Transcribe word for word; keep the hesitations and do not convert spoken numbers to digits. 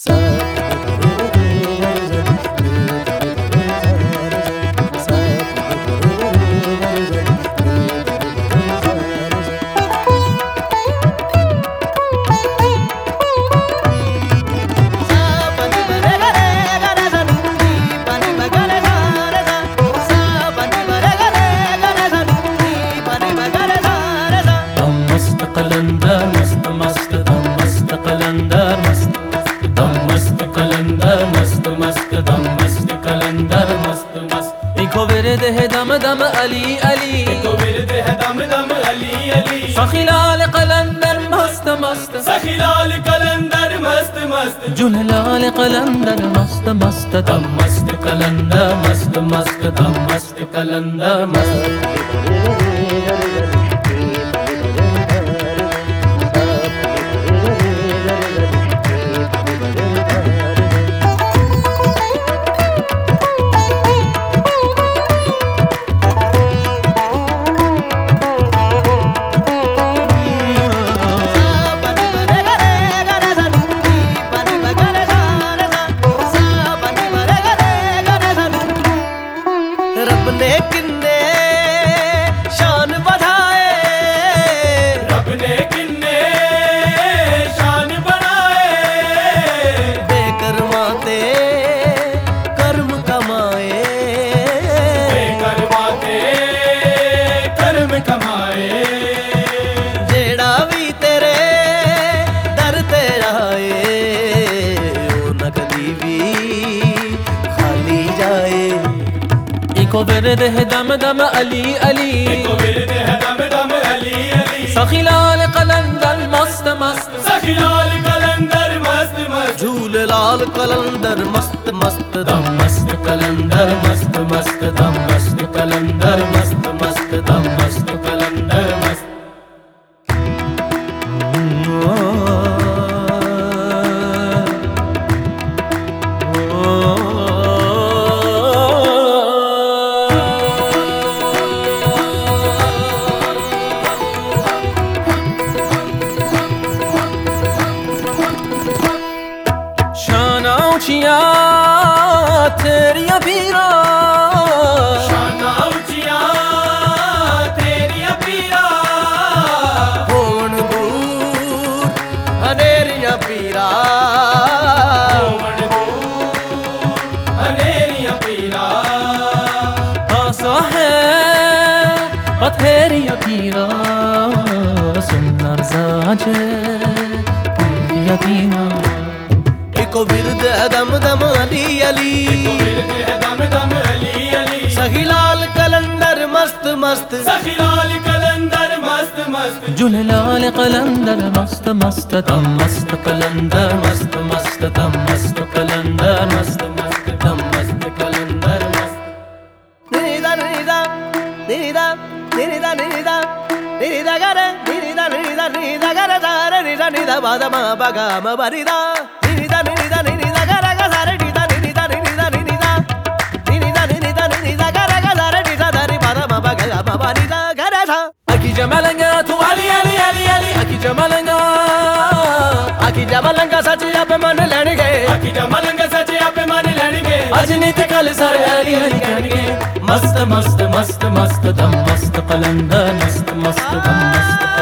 कलंदर मस्त मस्त दम मस्त कलंदर मस्त दम मस्त कलंदर मस्त मस्त दम मस्त कलंदर मस्त मस्त इको विरद है दम दम अली अली इको विरद है दम दम अली अली सखीलाल कलंदर मस्त मस्त सखीलाल कलंदर मस्त मस्त जुललाल कलंदर मस्त मस्त दम मस्त कलंदर मस्त मस्त दम मस्त कलंदर मस्त रब ने किन्ने शान बढ़ाए रब ने किन्ने शान बढ़ाए बेकरमाते कर्म कमाए बेकरमाते कर्म कमाए जेड़ा भी तेरे दर ते आए ओ न कदी भी खाली जाए इको विरद है दम दम अली अली इको विरद है दम दम अली अली सखीलाल कलंदर मस्त मस्त सखीलाल कलंदर मस्त मस्त झूलेलाल कलंदर मस्त मस्त दम मस्त कलंदर मस्त मस्त दम मस्त कलंदर मस्त मस्त दम मस्त कलंदर मस्त ऊंचिया तेरिया पीरा शाना ऊंचिया तेरिया पीरा होवन दूर अनेरिया पीरा होवन दूर अनेरिया पीरा आसा है बथेरिया पीरा सुंदर साजे यतीमा इको विरद है दम दम अली अली इको विरद है दम दम अली अली सखीलाल कलंदर मस्त मस्त सखीलाल कलंदर मस्त मस्त जुललाल कलंदर मस्त मस्त दम मस्त कलंदर मस्त मस्त दम मस्त कलंदर मस्त मस्त दम मस्त कलंदर मस्त निदा निदा निदा निदा निदा निदा गरे निदा निदा निदा गरे दारे निदा निदा बादमा बगाम बरिदा निदा निदा निदा गरे गरे निदा निदा निदा निदा निदा निदा निदा गरे गरे निदा दारी बादमा बगाम बरिदा गरे था अकी जमलंगा तू अली अली अली अली अकी जमलंगा अकी जमलंगा सच आप मन लेने गए अकी जमलंगा सच आप मन लेने गए आज नित कल सारे अली अली कहने मस्त मस्त मस्त मस्त दम मस्त कलंदर मस्त मस्त दम मस्त